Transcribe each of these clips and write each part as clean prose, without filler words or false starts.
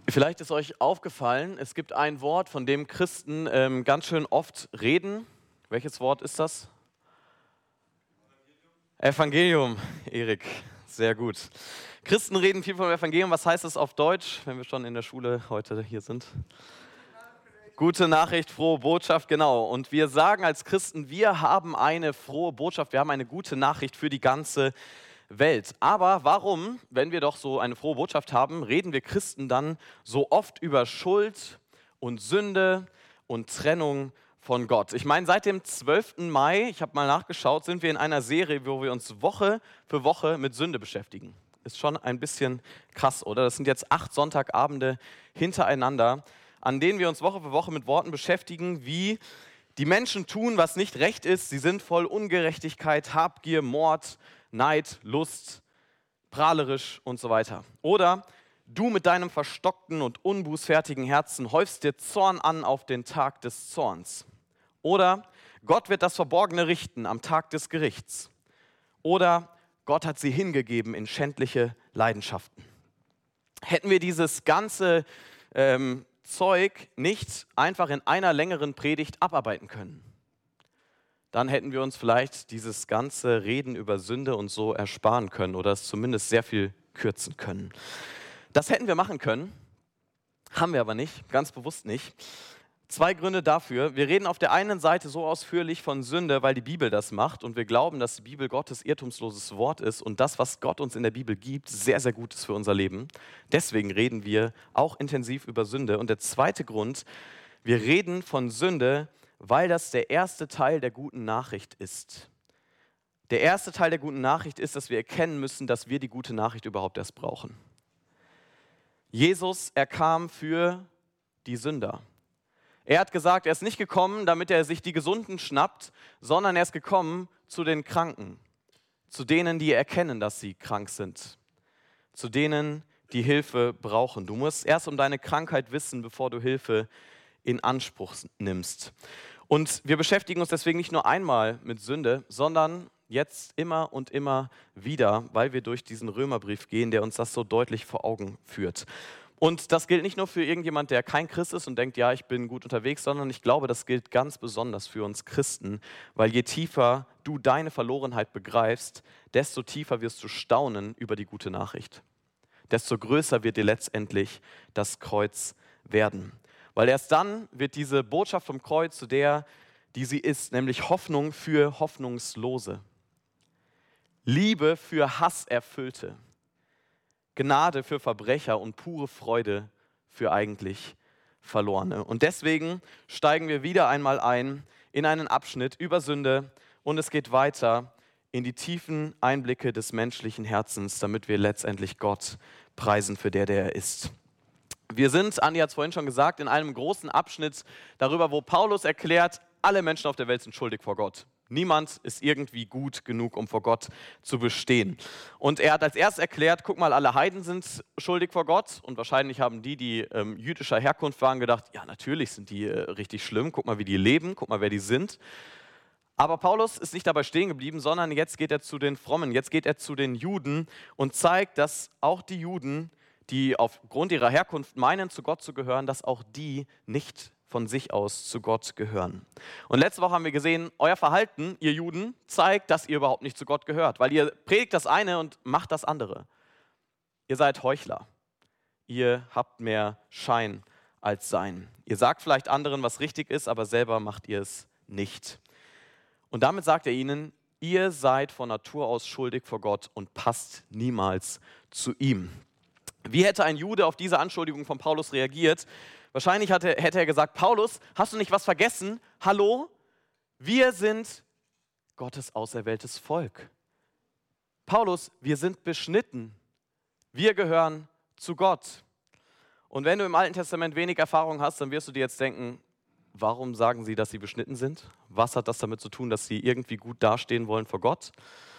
Vielleicht ist euch aufgefallen, es gibt ein Wort, von dem Christen ganz schön oft reden. Welches Wort ist das? Evangelium, Erik, sehr gut. Christen reden viel vom Evangelium. Was heißt das auf Deutsch, wenn wir schon in der Schule heute hier sind? Gute Nachricht, frohe Botschaft, genau. Und wir sagen als Christen, wir haben eine frohe Botschaft, wir haben eine gute Nachricht für die ganze Welt. Aber warum, wenn wir doch so eine frohe Botschaft haben, reden wir Christen dann so oft über Schuld und Sünde und Trennung von Gott? Ich meine, seit dem 12. Mai, ich habe mal nachgeschaut, sind wir in einer Serie, wo wir uns Woche für Woche mit Sünde beschäftigen. Ist schon ein bisschen krass, oder? Das sind jetzt 8 Sonntagabende hintereinander, an denen wir uns Woche für Woche mit Worten beschäftigen, wie die Menschen tun, was nicht recht ist. Sie sind voll Ungerechtigkeit, Habgier, Mord, Neid, Lust, prahlerisch und so weiter. Oder du mit deinem verstockten und unbußfertigen Herzen häufst dir Zorn an auf den Tag des Zorns. Oder Gott wird das Verborgene richten am Tag des Gerichts. Oder Gott hat sie hingegeben in schändliche Leidenschaften. Hätten wir dieses ganze Zeug nicht einfach in einer längeren Predigt abarbeiten können, dann hätten wir uns vielleicht dieses ganze Reden über Sünde und so ersparen können oder es zumindest sehr viel kürzen können. Das hätten wir machen können, haben wir aber nicht, ganz bewusst nicht. 2 Gründe dafür. Wir reden auf der einen Seite so ausführlich von Sünde, weil die Bibel das macht und wir glauben, dass die Bibel Gottes irrtumsloses Wort ist und das, was Gott uns in der Bibel gibt, sehr, sehr gut ist für unser Leben. Deswegen reden wir auch intensiv über Sünde. Und der zweite Grund, wir reden von Sünde, weil das der erste Teil der guten Nachricht ist. Der erste Teil der guten Nachricht ist, dass wir erkennen müssen, dass wir die gute Nachricht überhaupt erst brauchen. Jesus, er kam für die Sünder. Er hat gesagt, er ist nicht gekommen, damit er sich die Gesunden schnappt, sondern er ist gekommen zu den Kranken, zu denen, die erkennen, dass sie krank sind, zu denen, die Hilfe brauchen. Du musst erst um deine Krankheit wissen, bevor du Hilfe in Anspruch nimmst. Und wir beschäftigen uns deswegen nicht nur einmal mit Sünde, sondern jetzt immer und immer wieder, weil wir durch diesen Römerbrief gehen, der uns das so deutlich vor Augen führt. Und das gilt nicht nur für irgendjemand, der kein Christ ist und denkt, ja, ich bin gut unterwegs, sondern ich glaube, das gilt ganz besonders für uns Christen, weil je tiefer du deine Verlorenheit begreifst, desto tiefer wirst du staunen über die gute Nachricht. Desto größer wird dir letztendlich das Kreuz werden. Weil erst dann wird diese Botschaft vom Kreuz zu der, die sie ist, nämlich Hoffnung für Hoffnungslose, Liebe für Hasserfüllte, Gnade für Verbrecher und pure Freude für eigentlich Verlorene. Und deswegen steigen wir wieder einmal ein in einen Abschnitt über Sünde und es geht weiter in die tiefen Einblicke des menschlichen Herzens, damit wir letztendlich Gott preisen für der er ist. Wir sind, Andi hat es vorhin schon gesagt, in einem großen Abschnitt darüber, wo Paulus erklärt, alle Menschen auf der Welt sind schuldig vor Gott. Niemand ist irgendwie gut genug, um vor Gott zu bestehen. Und er hat als erstes erklärt, guck mal, alle Heiden sind schuldig vor Gott. Und wahrscheinlich haben die jüdischer Herkunft waren, gedacht, ja, natürlich sind die richtig schlimm. Guck mal, wie die leben, guck mal, wer die sind. Aber Paulus ist nicht dabei stehen geblieben, sondern jetzt geht er zu den Frommen, jetzt geht er zu den Juden und zeigt, dass auch die Juden, die aufgrund ihrer Herkunft meinen, zu Gott zu gehören, dass auch die nicht von sich aus zu Gott gehören. Und letzte Woche haben wir gesehen, euer Verhalten, ihr Juden, zeigt, dass ihr überhaupt nicht zu Gott gehört, weil ihr predigt das eine und macht das andere. Ihr seid Heuchler. Ihr habt mehr Schein als Sein. Ihr sagt vielleicht anderen, was richtig ist, aber selber macht ihr es nicht. Und damit sagt er ihnen, ihr seid von Natur aus schuldig vor Gott und passt niemals zu ihm. Wie hätte ein Jude auf diese Anschuldigung von Paulus reagiert? Wahrscheinlich hätte er gesagt, Paulus, hast du nicht was vergessen? Hallo? Wir sind Gottes auserwähltes Volk. Paulus, wir sind beschnitten. Wir gehören zu Gott. Und wenn du im Alten Testament wenig Erfahrung hast, dann wirst du dir jetzt denken, warum sagen sie, dass sie beschnitten sind? Was hat das damit zu tun, dass sie irgendwie gut dastehen wollen vor Gott?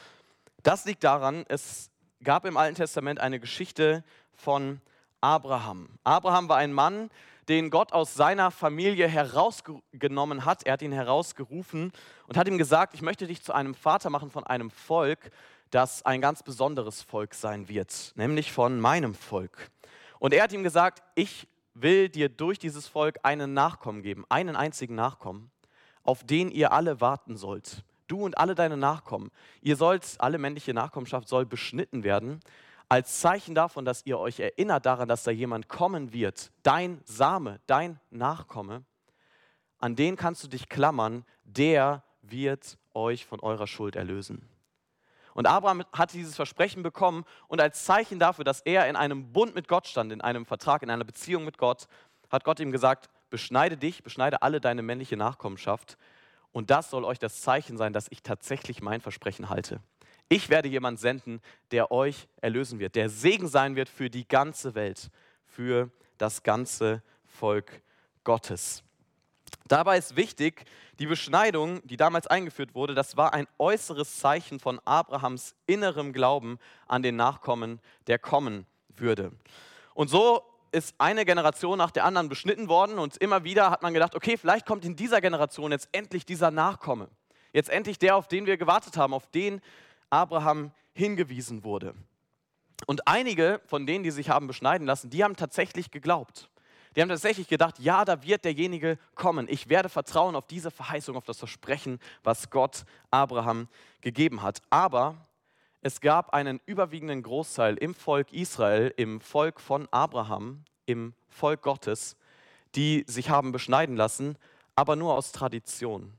Das liegt daran, es gab im Alten Testament eine Geschichte von Abraham. Abraham war ein Mann, den Gott aus seiner Familie herausgenommen hat. Er hat ihn herausgerufen und hat ihm gesagt, ich möchte dich zu einem Vater machen von einem Volk, das ein ganz besonderes Volk sein wird, nämlich von meinem Volk. Und er hat ihm gesagt, ich will dir durch dieses Volk einen Nachkommen geben, einen einzigen Nachkommen, auf den ihr alle warten sollt. Du und alle deine Nachkommen. Alle männliche Nachkommenschaft soll beschnitten werden, als Zeichen davon, dass ihr euch erinnert daran, dass da jemand kommen wird, dein Same, dein Nachkomme, an den kannst du dich klammern, der wird euch von eurer Schuld erlösen. Und Abraham hatte dieses Versprechen bekommen und als Zeichen dafür, dass er in einem Bund mit Gott stand, in einem Vertrag, in einer Beziehung mit Gott, hat Gott ihm gesagt, beschneide dich, beschneide alle deine männliche Nachkommenschaft und das soll euch das Zeichen sein, dass ich tatsächlich mein Versprechen halte. Ich werde jemanden senden, der euch erlösen wird, der Segen sein wird für die ganze Welt, für das ganze Volk Gottes. Dabei ist wichtig, die Beschneidung, die damals eingeführt wurde, das war ein äußeres Zeichen von Abrahams innerem Glauben an den Nachkommen, der kommen würde. Und so ist eine Generation nach der anderen beschnitten worden und immer wieder hat man gedacht, okay, vielleicht kommt in dieser Generation jetzt endlich dieser Nachkomme. Jetzt endlich der, auf den wir gewartet haben, auf den Abraham hingewiesen wurde. Und einige von denen, die sich haben beschneiden lassen, die haben tatsächlich geglaubt. Die haben tatsächlich gedacht, ja, da wird derjenige kommen. Ich werde vertrauen auf diese Verheißung, auf das Versprechen, was Gott Abraham gegeben hat. Aber es gab einen überwiegenden Großteil im Volk Israel, im Volk von Abraham, im Volk Gottes, die sich haben beschneiden lassen, aber nur aus Tradition.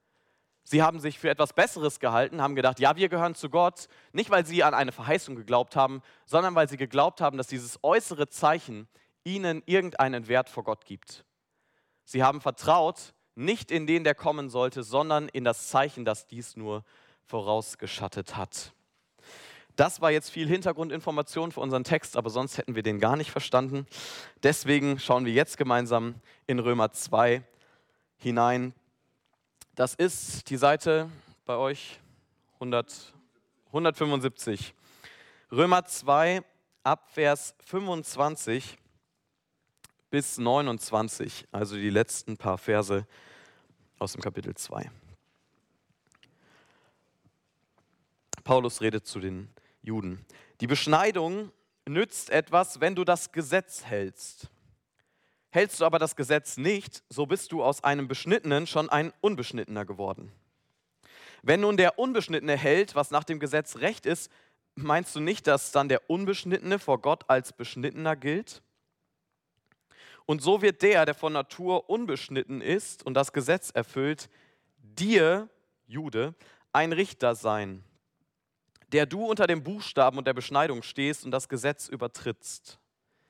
Sie haben sich für etwas Besseres gehalten, haben gedacht, ja, wir gehören zu Gott, nicht weil sie an eine Verheißung geglaubt haben, sondern weil sie geglaubt haben, dass dieses äußere Zeichen ihnen irgendeinen Wert vor Gott gibt. Sie haben vertraut, nicht in den, der kommen sollte, sondern in das Zeichen, das dies nur vorausgeschattet hat. Das war jetzt viel Hintergrundinformation für unseren Text, aber sonst hätten wir den gar nicht verstanden. Deswegen schauen wir jetzt gemeinsam in Römer 2 hinein. Das ist die Seite bei euch 175. Römer 2 ab Vers 25 bis 29, also die letzten paar Verse aus dem Kapitel 2. Paulus redet zu den Juden. Die Beschneidung nützt etwas, wenn du das Gesetz hältst. Hältst du aber das Gesetz nicht, so bist du aus einem Beschnittenen schon ein Unbeschnittener geworden. Wenn nun der Unbeschnittene hält, was nach dem Gesetz recht ist, meinst du nicht, dass dann der Unbeschnittene vor Gott als Beschnittener gilt? Und so wird der von Natur unbeschnitten ist und das Gesetz erfüllt, dir, Jude, ein Richter sein, der du unter dem Buchstaben und der Beschneidung stehst und das Gesetz übertrittst.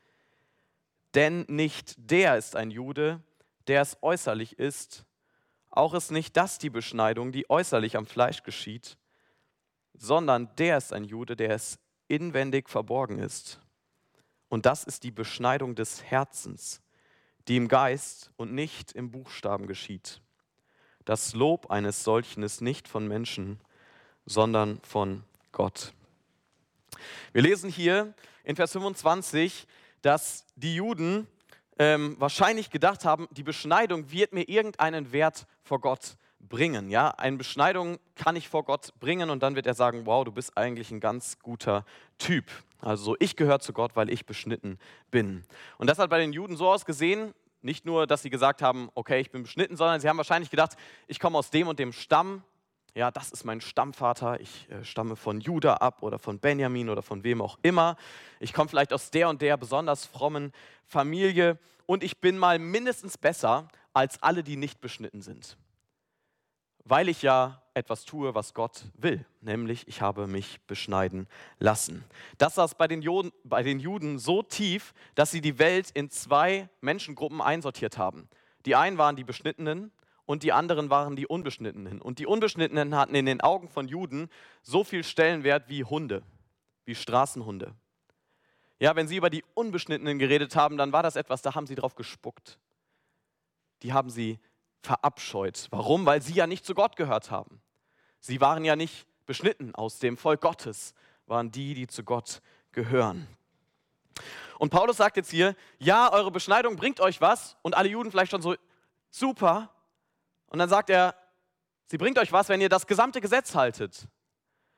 Denn nicht der ist ein Jude, der es äußerlich ist, auch ist nicht das die Beschneidung, die äußerlich am Fleisch geschieht, sondern der ist ein Jude, der es inwendig verborgen ist. Und das ist die Beschneidung des Herzens, die im Geist und nicht im Buchstaben geschieht. Das Lob eines solchen ist nicht von Menschen, sondern von Gott. Wir lesen hier in Vers 25, dass die Juden wahrscheinlich gedacht haben, die Beschneidung wird mir irgendeinen Wert vor Gott bringen. Ja? Eine Beschneidung kann ich vor Gott bringen und dann wird er sagen, wow, du bist eigentlich ein ganz guter Typ. Also ich gehöre zu Gott, weil ich beschnitten bin. Und das hat bei den Juden so ausgesehen, nicht nur, dass sie gesagt haben, okay, ich bin beschnitten, sondern sie haben wahrscheinlich gedacht, ich komme aus dem und dem Stamm. Ja, das ist mein Stammvater, ich stamme von Juda ab oder von Benjamin oder von wem auch immer. Ich komme vielleicht aus der und der besonders frommen Familie und ich bin mal mindestens besser als alle, die nicht beschnitten sind. Weil ich ja etwas tue, was Gott will, nämlich ich habe mich beschneiden lassen. Das saß bei den Juden so tief, dass sie die Welt in zwei Menschengruppen einsortiert haben. Die einen waren die Beschnittenen und die anderen waren die Unbeschnittenen. Und die Unbeschnittenen hatten in den Augen von Juden so viel Stellenwert wie Hunde, wie Straßenhunde. Ja, wenn sie über die Unbeschnittenen geredet haben, dann war das etwas, da haben sie drauf gespuckt. Die haben sie verabscheut. Warum? Weil sie ja nicht zu Gott gehört haben. Sie waren ja nicht beschnitten, aus dem Volk Gottes waren die, die zu Gott gehören. Und Paulus sagt jetzt hier, ja, eure Beschneidung bringt euch was und alle Juden vielleicht schon so, super. Und dann sagt er, sie bringt euch was, wenn ihr das gesamte Gesetz haltet.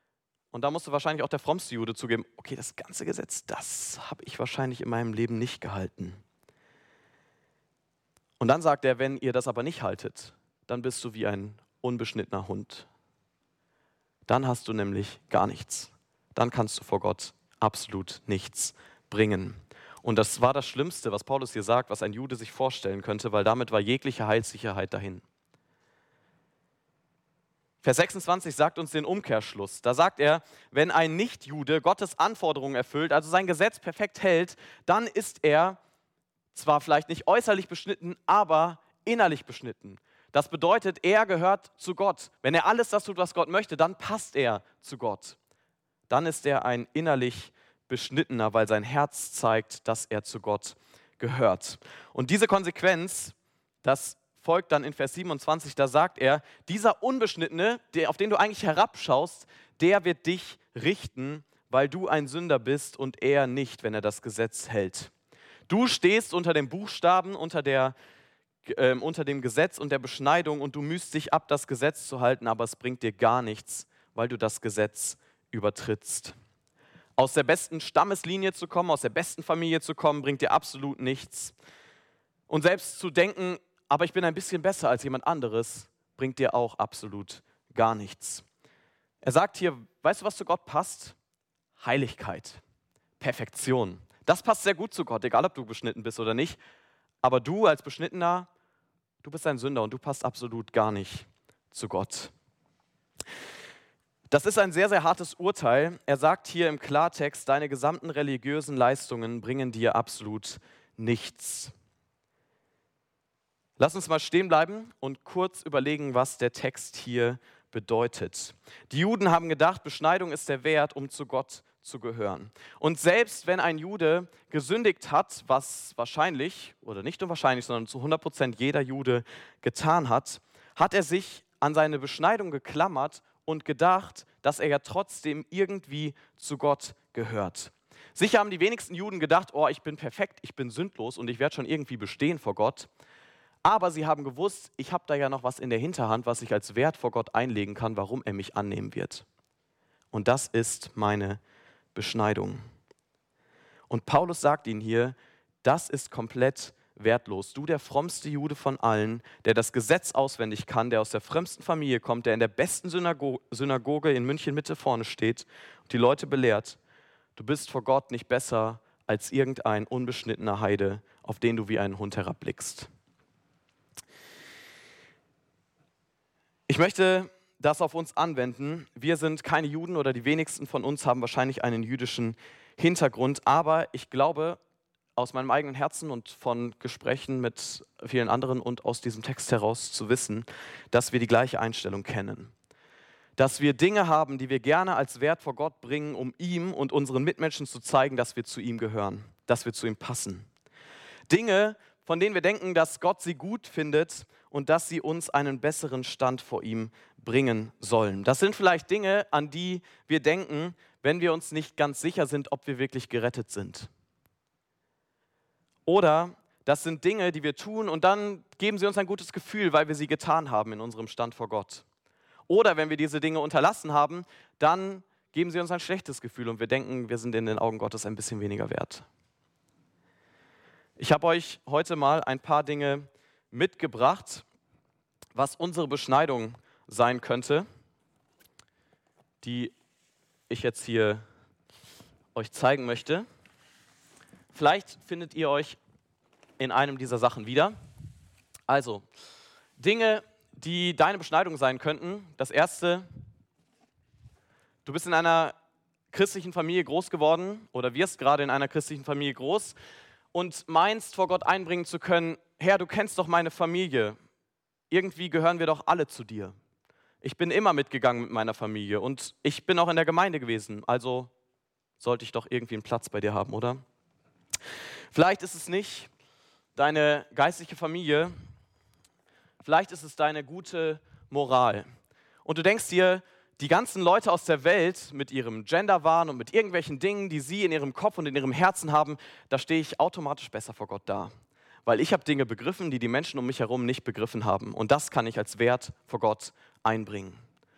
Und da musste wahrscheinlich auch der frommste Jude zugeben, okay, das ganze Gesetz, das habe ich wahrscheinlich in meinem Leben nicht gehalten. Und dann sagt er, wenn ihr das aber nicht haltet, dann bist du wie ein unbeschnittener Hund. Dann hast du nämlich gar nichts. Dann kannst du vor Gott absolut nichts bringen. Und das war das Schlimmste, was Paulus hier sagt, was ein Jude sich vorstellen könnte, weil damit war jegliche Heilssicherheit dahin. Vers 26 sagt uns den Umkehrschluss. Da sagt er, wenn ein Nichtjude Gottes Anforderungen erfüllt, also sein Gesetz perfekt hält, dann ist er zwar vielleicht nicht äußerlich beschnitten, aber innerlich beschnitten. Das bedeutet, er gehört zu Gott. Wenn er alles das tut, was Gott möchte, dann passt er zu Gott. Dann ist er ein innerlich Beschnittener, weil sein Herz zeigt, dass er zu Gott gehört. Und diese Konsequenz, das folgt dann in Vers 27, da sagt er, dieser Unbeschnittene, auf den du eigentlich herabschaust, der wird dich richten, weil du ein Sünder bist und er nicht, wenn er das Gesetz hält. Du stehst unter dem Buchstaben, unter dem Gesetz und der Beschneidung und du mühst dich ab, das Gesetz zu halten, aber es bringt dir gar nichts, weil du das Gesetz übertrittst. Aus der besten Stammeslinie zu kommen, aus der besten Familie zu kommen, bringt dir absolut nichts. Und selbst zu denken, aber ich bin ein bisschen besser als jemand anderes, bringt dir auch absolut gar nichts. Er sagt hier, weißt du, was zu Gott passt? Heiligkeit, Perfektion. Das passt sehr gut zu Gott, egal ob du beschnitten bist oder nicht. Aber du als Beschnittener, du bist ein Sünder und du passt absolut gar nicht zu Gott. Das ist ein sehr, sehr hartes Urteil. Er sagt hier im Klartext, deine gesamten religiösen Leistungen bringen dir absolut nichts. Lass uns mal stehen bleiben und kurz überlegen, was der Text hier bedeutet. Die Juden haben gedacht, Beschneidung ist der Wert, um zu Gott zu gehören. Und selbst wenn ein Jude gesündigt hat, was wahrscheinlich, oder nicht nur wahrscheinlich, sondern zu 100% jeder Jude getan hat, hat er sich an seine Beschneidung geklammert und gedacht, dass er ja trotzdem irgendwie zu Gott gehört. Sicher haben die wenigsten Juden gedacht, oh, ich bin perfekt, ich bin sündlos und ich werde schon irgendwie bestehen vor Gott. Aber sie haben gewusst, ich habe da ja noch was in der Hinterhand, was ich als Wert vor Gott einlegen kann, warum er mich annehmen wird. Und das ist meine Beschneidung. Und Paulus sagt ihnen hier, das ist komplett wertlos. Du, der frommste Jude von allen, der das Gesetz auswendig kann, der aus der frömmsten Familie kommt, der in der besten Synagoge in München Mitte vorne steht und die Leute belehrt, du bist vor Gott nicht besser als irgendein unbeschnittener Heide, auf den du wie ein Hund herabblickst. Ich möchte das auf uns anwenden. Wir sind keine Juden oder die wenigsten von uns haben wahrscheinlich einen jüdischen Hintergrund, aber ich glaube aus meinem eigenen Herzen und von Gesprächen mit vielen anderen und aus diesem Text heraus zu wissen, dass wir die gleiche Einstellung kennen. Dass wir Dinge haben, die wir gerne als Wert vor Gott bringen, um ihm und unseren Mitmenschen zu zeigen, dass wir zu ihm gehören, dass wir zu ihm passen. Dinge, von denen wir denken, dass Gott sie gut findet und dass sie uns einen besseren Stand vor ihm bringen sollen. Das sind vielleicht Dinge, an die wir denken, wenn wir uns nicht ganz sicher sind, ob wir wirklich gerettet sind. Oder das sind Dinge, die wir tun und dann geben sie uns ein gutes Gefühl, weil wir sie getan haben in unserem Stand vor Gott. Oder wenn wir diese Dinge unterlassen haben, dann geben sie uns ein schlechtes Gefühl und wir denken, wir sind in den Augen Gottes ein bisschen weniger wert. Ich habe euch heute mal ein paar Dinge mitgebracht, was unsere Beschneidung sein könnte, die ich jetzt hier euch zeigen möchte. Vielleicht findet ihr euch in einem dieser Sachen wieder. Also, Dinge, die deine Beschneidung sein könnten. Das erste, du bist in einer christlichen Familie groß geworden oder wirst gerade in einer christlichen Familie groß und meinst, vor Gott einbringen zu können, Herr, du kennst doch meine Familie. Irgendwie gehören wir doch alle zu dir. Ich bin immer mitgegangen mit meiner Familie und ich bin auch in der Gemeinde gewesen, also sollte ich doch irgendwie einen Platz bei dir haben, oder? Vielleicht ist es nicht deine geistliche Familie, vielleicht ist es deine gute Moral. Und du denkst dir, die ganzen Leute aus der Welt mit ihrem Genderwahn und mit irgendwelchen Dingen, die sie in ihrem Kopf und in ihrem Herzen haben, da stehe ich automatisch besser vor Gott da. Weil ich habe Dinge begriffen, die die Menschen um mich herum nicht begriffen haben. Und das kann ich als Wert vor Gott einbringen.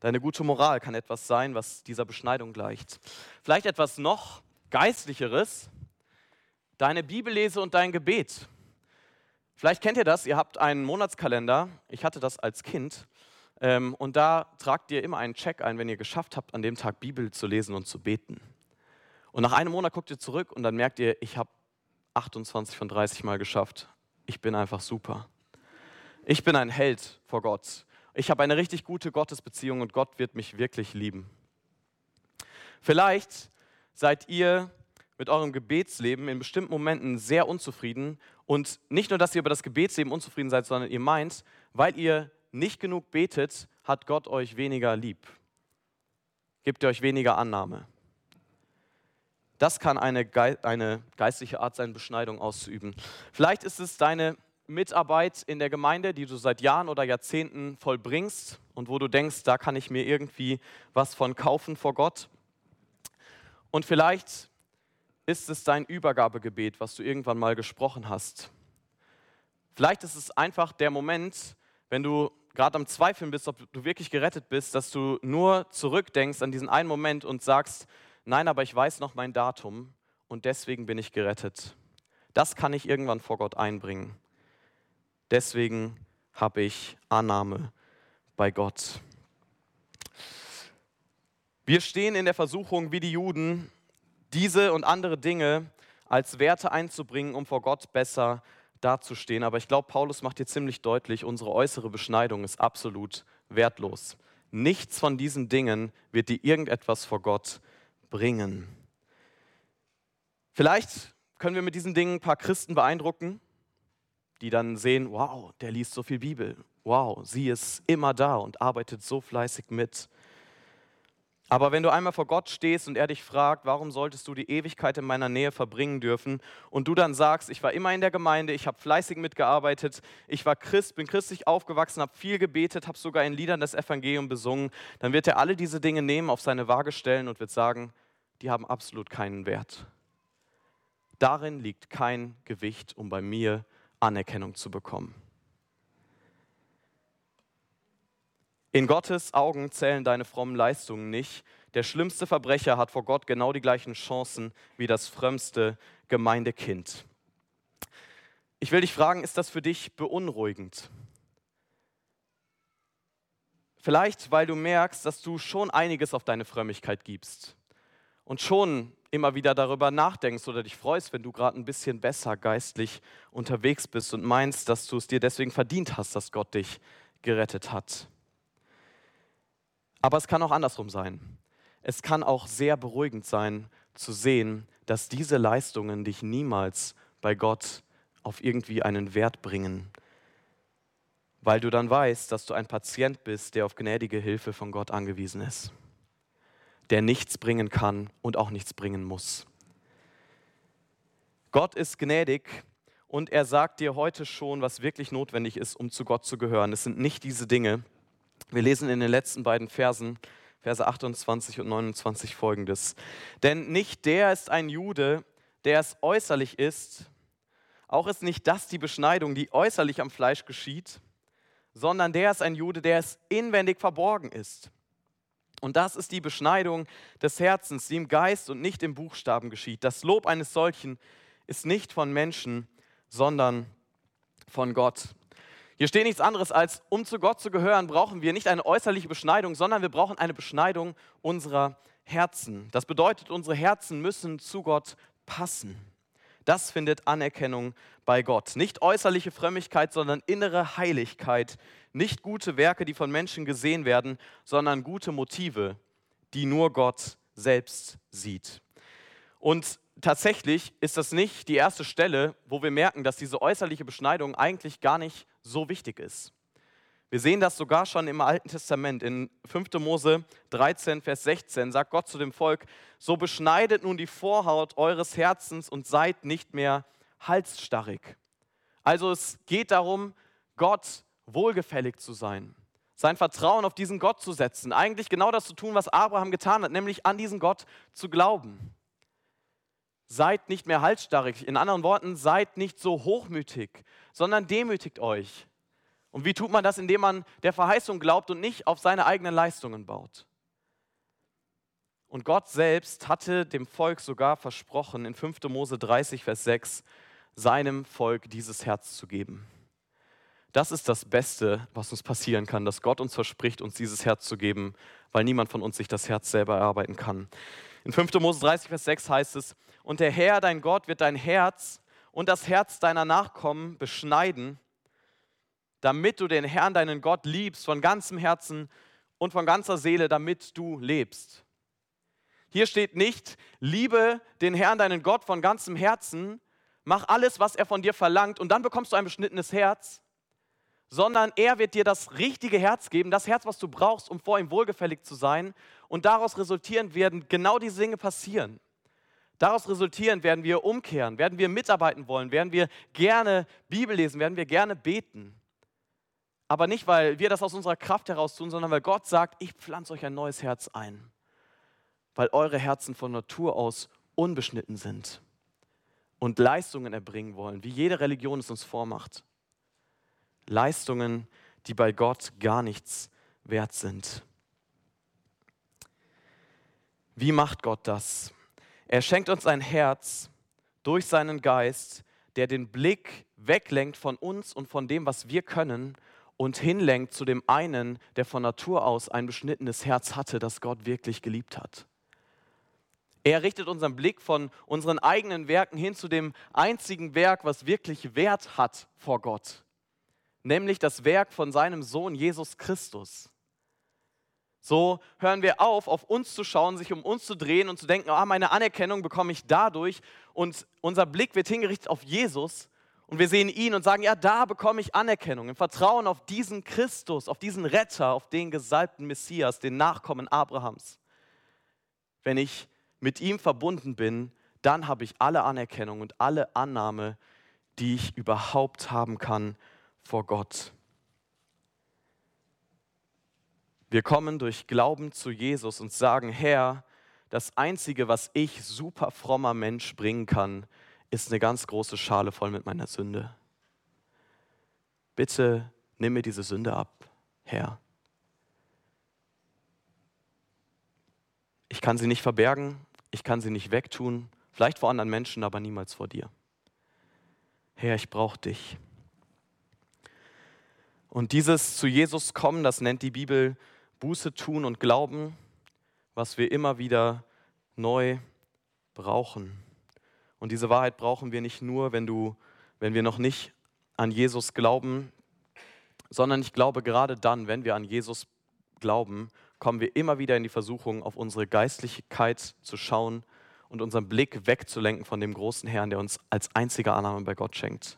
Deine gute Moral kann etwas sein, was dieser Beschneidung gleicht. Vielleicht etwas noch Geistlicheres, deine Bibellese und dein Gebet. Vielleicht kennt ihr das, ihr habt einen Monatskalender, ich hatte das als Kind, und da tragt ihr immer einen Check ein, wenn ihr geschafft habt, an dem Tag Bibel zu lesen und zu beten. Und nach einem Monat guckt ihr zurück und dann merkt ihr, ich habe 28 von 30 Mal geschafft. Ich bin einfach super. Ich bin ein Held vor Gott. Ich habe eine richtig gute Gottesbeziehung und Gott wird mich wirklich lieben. Vielleicht seid ihr mit eurem Gebetsleben in bestimmten Momenten sehr unzufrieden und nicht nur, dass ihr über das Gebetsleben unzufrieden seid, sondern ihr meint, weil ihr nicht genug betet, hat Gott euch weniger lieb. Gibt er euch weniger Annahme. Das kann eine geistliche Art sein, Beschneidung auszuüben. Vielleicht ist es deine Mitarbeit in der Gemeinde, die du seit Jahren oder Jahrzehnten vollbringst und wo du denkst, da kann ich mir irgendwie was von kaufen vor Gott. Und vielleicht ist es dein Übergabegebet, was du irgendwann mal gesprochen hast. Vielleicht ist es einfach der Moment, wenn du gerade am Zweifeln bist, ob du wirklich gerettet bist, dass du nur zurückdenkst an diesen einen Moment und sagst, nein, aber ich weiß noch mein Datum und deswegen bin ich gerettet. Das kann ich irgendwann vor Gott einbringen. Deswegen habe ich Annahme bei Gott. Wir stehen in der Versuchung, wie die Juden, diese und andere Dinge als Werte einzubringen, um vor Gott besser dazustehen. Aber ich glaube, Paulus macht hier ziemlich deutlich, unsere äußere Beschneidung ist absolut wertlos. Nichts von diesen Dingen wird dir irgendetwas vor Gott bringen. Vielleicht können wir mit diesen Dingen ein paar Christen beeindrucken, die dann sehen, wow, der liest so viel Bibel. Wow, sie ist immer da und arbeitet so fleißig mit. Aber wenn du einmal vor Gott stehst und er dich fragt, warum solltest du die Ewigkeit in meiner Nähe verbringen dürfen und du dann sagst, ich war immer in der Gemeinde, ich habe fleißig mitgearbeitet, ich war Christ, bin christlich aufgewachsen, habe viel gebetet, habe sogar in Liedern das Evangelium besungen, dann wird er alle diese Dinge nehmen, auf seine Waage stellen und wird sagen, die haben absolut keinen Wert. Darin liegt kein Gewicht, um bei mir Anerkennung zu bekommen. In Gottes Augen zählen deine frommen Leistungen nicht. Der schlimmste Verbrecher hat vor Gott genau die gleichen Chancen wie das frömmste Gemeindekind. Ich will dich fragen, ist das für dich beunruhigend? Vielleicht, weil du merkst, dass du schon einiges auf deine Frömmigkeit gibst und schon immer wieder darüber nachdenkst oder dich freust, wenn du gerade ein bisschen besser geistlich unterwegs bist und meinst, dass du es dir deswegen verdient hast, dass Gott dich gerettet hat. Aber es kann auch andersrum sein. Es kann auch sehr beruhigend sein, zu sehen, dass diese Leistungen dich niemals bei Gott auf irgendwie einen Wert bringen, weil du dann weißt, dass du ein Patient bist, der auf gnädige Hilfe von Gott angewiesen ist, der nichts bringen kann und auch nichts bringen muss. Gott ist gnädig und er sagt dir heute schon, was wirklich notwendig ist, um zu Gott zu gehören. Es sind nicht diese Dinge. Wir lesen in den letzten beiden Versen, Verse 28 und 29 folgendes. Denn nicht der ist ein Jude, der es äußerlich ist, auch ist nicht das die Beschneidung, die äußerlich am Fleisch geschieht, sondern der ist ein Jude, der es inwendig verborgen ist. Und das ist die Beschneidung des Herzens, die im Geist und nicht im Buchstaben geschieht. Das Lob eines solchen ist nicht von Menschen, sondern von Gott. Hier steht nichts anderes als, um zu Gott zu gehören, brauchen wir nicht eine äußerliche Beschneidung, sondern wir brauchen eine Beschneidung unserer Herzen. Das bedeutet, unsere Herzen müssen zu Gott passen. Das findet Anerkennung bei Gott. Nicht äußerliche Frömmigkeit, sondern innere Heiligkeit. Nicht gute Werke, die von Menschen gesehen werden, sondern gute Motive, die nur Gott selbst sieht. Und tatsächlich ist das nicht die erste Stelle, wo wir merken, dass diese äußerliche Beschneidung eigentlich gar nicht so wichtig ist. Wir sehen das sogar schon im Alten Testament. In 5. Mose 13, Vers 16 sagt Gott zu dem Volk, so beschneidet nun die Vorhaut eures Herzens und seid nicht mehr halsstarrig. Also es geht darum, Gott wohlgefällig zu sein, sein Vertrauen auf diesen Gott zu setzen, eigentlich genau das zu tun, was Abraham getan hat, nämlich an diesen Gott zu glauben. Seid nicht mehr halsstarrig, in anderen Worten, seid nicht so hochmütig, sondern demütigt euch Und wie tut man das? Indem man der Verheißung glaubt und nicht auf seine eigenen Leistungen baut. Und Gott selbst hatte dem Volk sogar versprochen, in 5. Mose 30, Vers 6, seinem Volk dieses Herz zu geben. Das ist das Beste, was uns passieren kann, dass Gott uns verspricht, uns dieses Herz zu geben, weil niemand von uns sich das Herz selber erarbeiten kann. In 5. Mose 30, Vers 6 heißt es, und der Herr, dein Gott, wird dein Herz und das Herz deiner Nachkommen beschneiden, damit du den Herrn, deinen Gott, liebst von ganzem Herzen und von ganzer Seele, damit du lebst. Hier steht nicht, liebe den Herrn, deinen Gott von ganzem Herzen, mach alles, was er von dir verlangt und dann bekommst du ein beschnittenes Herz, sondern er wird dir das richtige Herz geben, das Herz, was du brauchst, um vor ihm wohlgefällig zu sein. Und daraus resultierend werden genau diese Dinge passieren. Daraus resultierend werden wir umkehren, werden wir mitarbeiten wollen, werden wir gerne Bibel lesen, werden wir gerne beten. Aber nicht, weil wir das aus unserer Kraft heraus tun, sondern weil Gott sagt, ich pflanze euch ein neues Herz ein. Weil eure Herzen von Natur aus unbeschnitten sind und Leistungen erbringen wollen, wie jede Religion es uns vormacht. Leistungen, die bei Gott gar nichts wert sind. Wie macht Gott das? Er schenkt uns ein Herz durch seinen Geist, der den Blick weglenkt von uns und von dem, was wir können, und hinlenkt zu dem einen, der von Natur aus ein beschnittenes Herz hatte, das Gott wirklich geliebt hat. Er richtet unseren Blick von unseren eigenen Werken hin zu dem einzigen Werk, was wirklich Wert hat vor Gott, nämlich das Werk von seinem Sohn Jesus Christus. So hören wir auf uns zu schauen, sich um uns zu drehen und zu denken, meine Anerkennung bekomme ich dadurch, und unser Blick wird hingerichtet auf Jesus und wir sehen ihn und sagen, ja, da bekomme ich Anerkennung, im Vertrauen auf diesen Christus, auf diesen Retter, auf den gesalbten Messias, den Nachkommen Abrahams. Wenn ich mit ihm verbunden bin, dann habe ich alle Anerkennung und alle Annahme, die ich überhaupt haben kann vor Gott. Wir kommen durch Glauben zu Jesus und sagen, Herr, das Einzige, was ich, super frommer Mensch, bringen kann, ist eine ganz große Schale voll mit meiner Sünde. Bitte nimm mir diese Sünde ab, Herr. Ich kann sie nicht verbergen, ich kann sie nicht wegtun, vielleicht vor anderen Menschen, aber niemals vor dir. Herr, ich brauche dich. Und dieses zu Jesus kommen, das nennt die Bibel Buße tun und glauben, was wir immer wieder neu brauchen. Und diese Wahrheit brauchen wir nicht nur, wenn wir noch nicht an Jesus glauben, sondern ich glaube, gerade dann, wenn wir an Jesus glauben, kommen wir immer wieder in die Versuchung, auf unsere Geistlichkeit zu schauen und unseren Blick wegzulenken von dem großen Herrn, der uns als einzige Annahme bei Gott schenkt.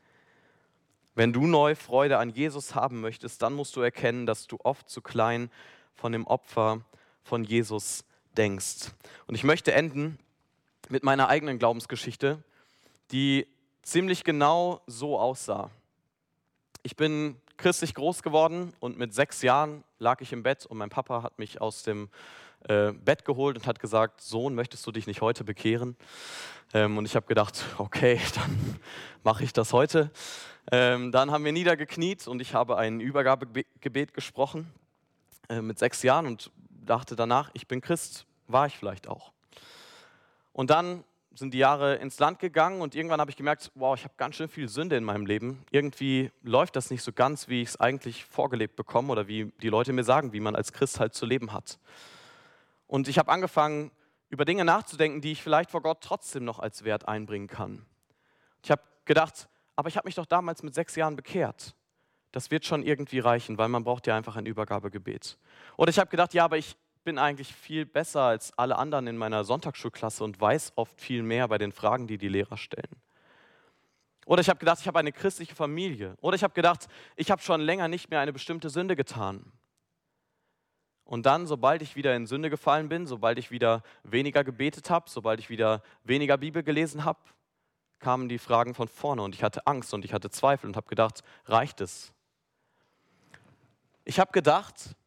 Wenn du neu Freude an Jesus haben möchtest, dann musst du erkennen, dass du oft zu klein von dem Opfer von Jesus denkst. Und ich möchte enden mit meiner eigenen Glaubensgeschichte, die ziemlich genau so aussah. Ich bin christlich groß geworden und mit 6 Jahren lag ich im Bett und mein Papa hat mich aus dem Bett geholt und hat gesagt, Sohn, möchtest du dich nicht heute bekehren? Und ich habe gedacht, okay, dann mache ich das heute. Dann haben wir niedergekniet und ich habe ein Übergabegebet gesprochen mit 6 Jahren und dachte danach, ich bin Christ, war ich vielleicht auch. Und dann sind die Jahre ins Land gegangen und irgendwann habe ich gemerkt, wow, ich habe ganz schön viel Sünde in meinem Leben. Irgendwie läuft das nicht so ganz, wie ich es eigentlich vorgelebt bekomme oder wie die Leute mir sagen, wie man als Christ halt zu leben hat. Und ich habe angefangen, über Dinge nachzudenken, die ich vielleicht vor Gott trotzdem noch als Wert einbringen kann. Ich habe gedacht, aber ich habe mich doch damals mit 6 Jahren bekehrt. Das wird schon irgendwie reichen, weil man braucht ja einfach ein Übergabegebet. Oder ich habe gedacht, ja, aber ich bin eigentlich viel besser als alle anderen in meiner Sonntagsschulklasse und weiß oft viel mehr bei den Fragen, die die Lehrer stellen. Oder ich habe gedacht, ich habe eine christliche Familie. Oder ich habe gedacht, ich habe schon länger nicht mehr eine bestimmte Sünde getan. Und dann, sobald ich wieder in Sünde gefallen bin, sobald ich wieder weniger gebetet habe, sobald ich wieder weniger Bibel gelesen habe, kamen die Fragen von vorne und ich hatte Angst und ich hatte Zweifel und habe gedacht, reicht es? Ich habe gedacht,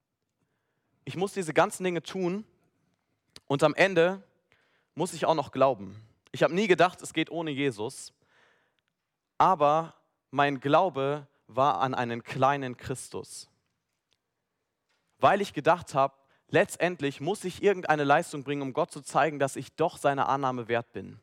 ich muss diese ganzen Dinge tun und am Ende muss ich auch noch glauben. Ich habe nie gedacht, es geht ohne Jesus, aber mein Glaube war an einen kleinen Christus. Weil ich gedacht habe, letztendlich muss ich irgendeine Leistung bringen, um Gott zu zeigen, dass ich doch seine Annahme wert bin.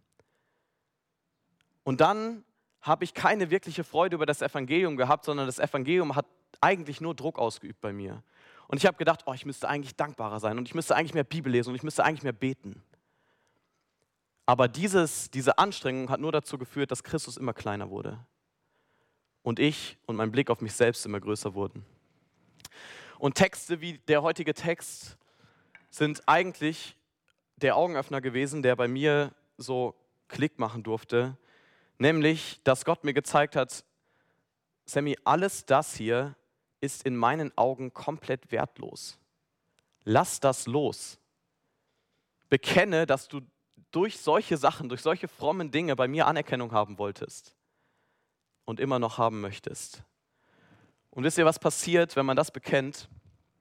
Und dann habe ich keine wirkliche Freude über das Evangelium gehabt, sondern das Evangelium hat eigentlich nur Druck ausgeübt bei mir. Und ich habe gedacht, ich müsste eigentlich dankbarer sein und ich müsste eigentlich mehr Bibel lesen und ich müsste eigentlich mehr beten. Aber diese Anstrengung hat nur dazu geführt, dass Christus immer kleiner wurde. Und ich und mein Blick auf mich selbst immer größer wurden. Und Texte wie der heutige Text sind eigentlich der Augenöffner gewesen, der bei mir so Klick machen durfte. Nämlich, dass Gott mir gezeigt hat, Sammy, alles das hier ist in meinen Augen komplett wertlos. Lass das los. Bekenne, dass du durch solche Sachen, durch solche frommen Dinge bei mir Anerkennung haben wolltest und immer noch haben möchtest. Und wisst ihr, was passiert, wenn man das bekennt?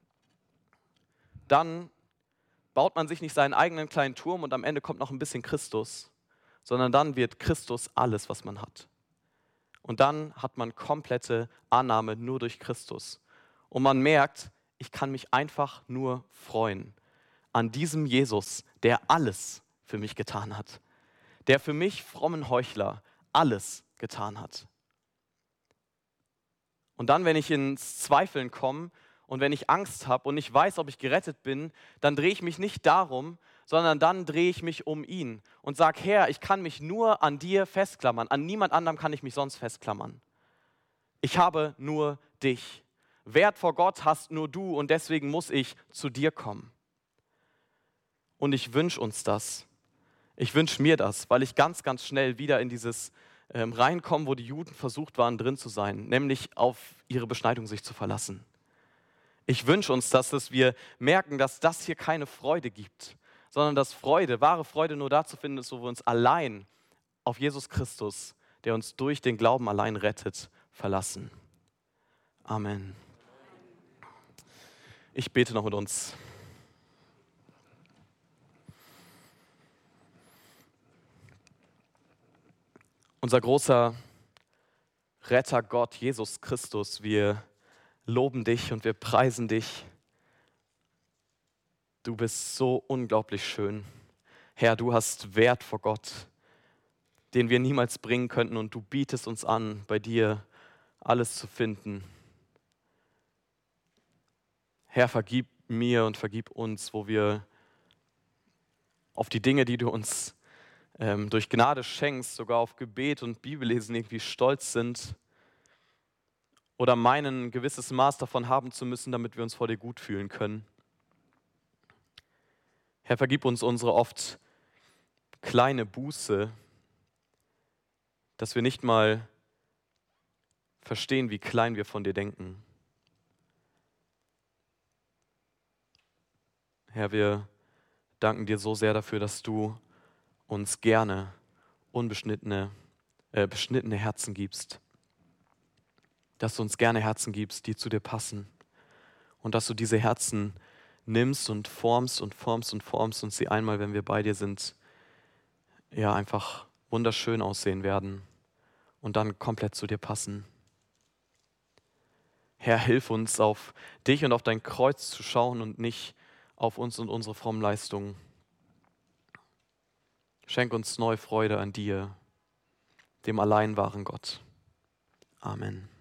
Dann baut man sich nicht seinen eigenen kleinen Turm und am Ende kommt noch ein bisschen Christus, sondern dann wird Christus alles, was man hat. Und dann hat man komplette Annahme nur durch Christus. Und man merkt, ich kann mich einfach nur freuen an diesem Jesus, der alles für mich getan hat. Der für mich frommen Heuchler alles getan hat. Und dann, wenn ich ins Zweifeln komme und wenn ich Angst habe und nicht weiß, ob ich gerettet bin, dann drehe ich mich nicht darum, sondern dann drehe ich mich um ihn und sage, Herr, ich kann mich nur an dir festklammern, an niemand anderem kann ich mich sonst festklammern. Ich habe nur dich. Wert vor Gott hast nur du und deswegen muss ich zu dir kommen. Und ich wünsche uns das. Ich wünsche mir das, weil ich ganz, ganz schnell wieder in dieses reinkomme, wo die Juden versucht waren, drin zu sein, nämlich auf ihre Beschneidung sich zu verlassen. Ich wünsche uns das, dass wir merken, dass das hier keine Freude gibt, sondern dass wahre Freude nur da zu finden ist, wo wir uns allein auf Jesus Christus, der uns durch den Glauben allein rettet, verlassen. Amen. Ich bete noch mit uns. Unser großer Retter Gott, Jesus Christus, wir loben dich und wir preisen dich. Du bist so unglaublich schön. Herr, du hast Wert vor Gott, den wir niemals bringen könnten und du bietest uns an, bei dir alles zu finden. Herr, vergib mir und vergib uns, wo wir auf die Dinge, die du uns durch Gnade schenkst, sogar auf Gebet und Bibellesen irgendwie stolz sind oder meinen, ein gewisses Maß davon haben zu müssen, damit wir uns vor dir gut fühlen können. Herr, vergib uns unsere oft kleine Buße, dass wir nicht mal verstehen, wie klein wir von dir denken. Herr, wir danken dir so sehr dafür, dass du uns gerne beschnittene Herzen gibst. Dass du uns gerne Herzen gibst, die zu dir passen. Und dass du diese Herzen nimmst und formst und formst und formst und sie einmal, wenn wir bei dir sind, ja einfach wunderschön aussehen werden und dann komplett zu dir passen. Herr, hilf uns, auf dich und auf dein Kreuz zu schauen und nicht auf uns und unsere frommen Leistungen. Schenk uns neue Freude an dir, dem allein wahren Gott. Amen.